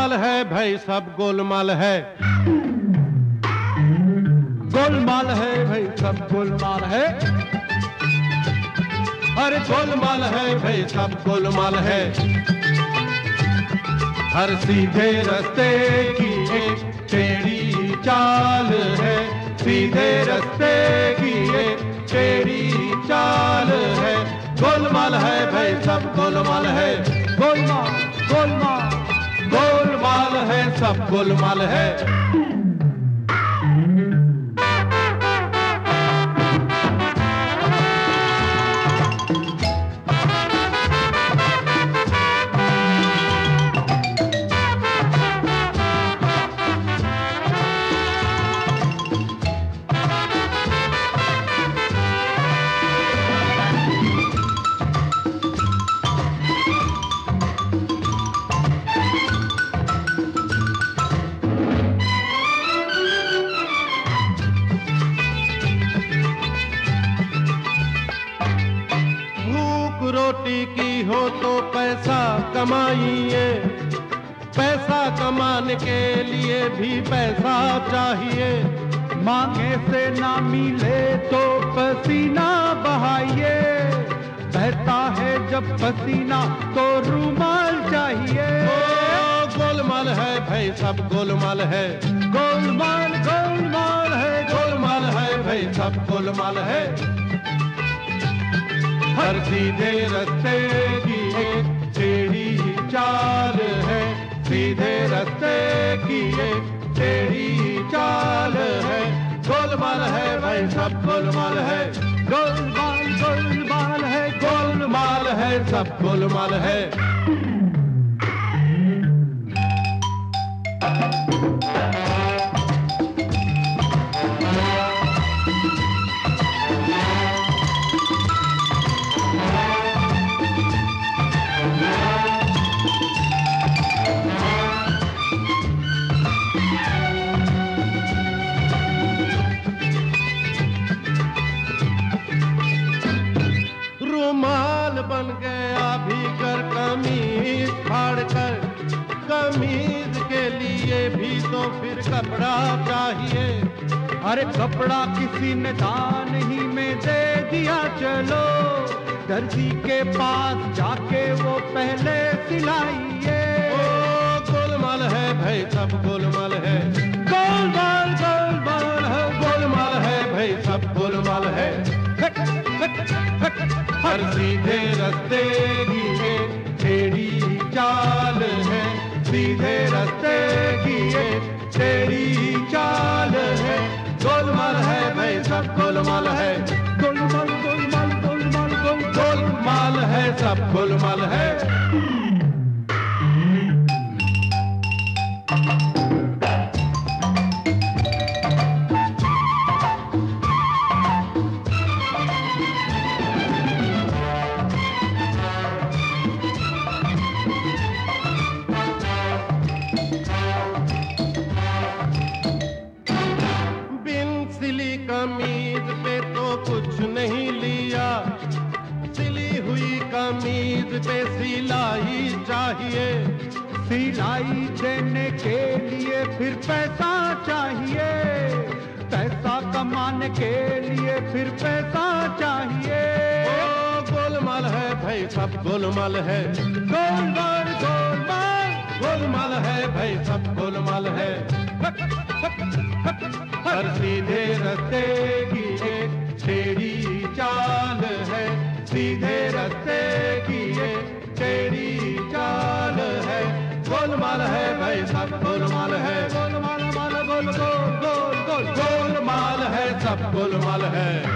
गोलमाल है भाई सब गोलमाल है। गोलमाल है भाई सब गोलमाल है। अरे गोलमाल है भाई सब गोलमाल है। हर सीधे रास्ते की एक टेढ़ी चाल है, सीधे रास्ते की एक टेढ़ी चाल है। गोलमाल है भाई सब गोलमाल है। गोलमाल गोलमाल गोलमाल है सब गोलमाल है। रोटी की हो तो पैसा कमाइए, पैसा कमाने के लिए भी पैसा चाहिए। मांगे से ना मिले तो पसीना बहाइए, बहता है जब पसीना तो रूमाल चाहिए। गोलमाल है भाई सब गोलमाल है। गोलमाल गोलमाल है, गोलमाल है भाई सब गोलमाल है। हर सीधे रास्ते की एक टेढ़ी चाल है, सीधे रास्ते की एक टेढ़ी चाल है। गोलमाल है भाई सब गोलमाल है। गोलमाल गोलमाल है, गोलमाल है सब गोलमाल है। रुमाल बन गया भीतर कमीज फाड़ कर, कमीज के लिए भी तो फिर कपड़ा चाहिए। अरे कपड़ा किसी ने दान ही में दे दिया, चलो दर्जी के पास जाके वो पहले सिलाइए। गोलमाल है भाई सब गोलमाल है। गोलमाल गोलमाल है, गोलमाल है भाई सब गोलमाल है। हर सीधे रास्ते की एक टेढ़ी चाल है, सीधे रास्ते की एक टेढ़ी चाल है। गोलमाल है भाई सब गोलमाल है। गोलमाल गोलमाल गोलमाल गोलमाल है सब गोलमाल है। कमीज पे तो कुछ नहीं लिया, सिली हुई कमीज पे सिलाई चाहिए। सिलाई देने के लिए फिर पैसा चाहिए, पैसा कमाने के लिए फिर पैसा चाहिए। गोलमाल है भाई सब गोलमाल है। गोलमाल गोलमाल गोलमाल है भाई सब गोलमाल है। हर सीधे रास्ते की एक टेढ़ी चाल है, सीधे रास्ते की एक टेढ़ी चाल है। गोलमाल है भाई सब गोलमाल है। गोलमाल गोल गोल गोल गोल गोलमाल है सब गोलमाल है।